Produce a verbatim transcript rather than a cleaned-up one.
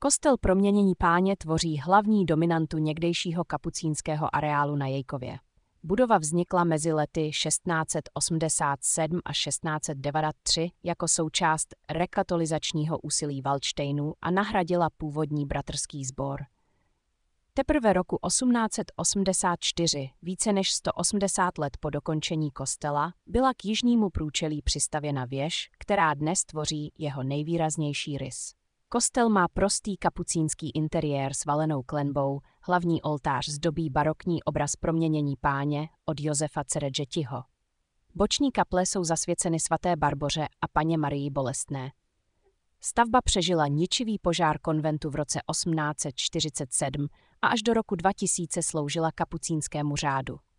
Kostel Proměnění Páně tvoří hlavní dominantu někdejšího kapucínského areálu na Jejkově. Budova vznikla mezi lety šestnáct set osmdesát sedm a šestnáct set devadesát tři jako součást rekatolizačního úsilí Valdštejnů a nahradila původní bratrský sbor. Teprve roku osmnáct set osmdesát čtyři, více než sto osmdesát let po dokončení kostela, byla k jižnímu průčelí přistavěna věž, která dnes tvoří jeho nejvýraznější rys. Kostel má prostý kapucínský interiér s valenou klenbou, hlavní oltář zdobí barokní obraz Proměnění Páně od Josefa Ceredžetiho. Boční kaple jsou zasvěceny svaté Barboře a Panně Marii Bolestné. Stavba přežila ničivý požár konventu v roce osmnáct set čtyřicet sedm a až do roku dva tisíce sloužila kapucínskému řádu.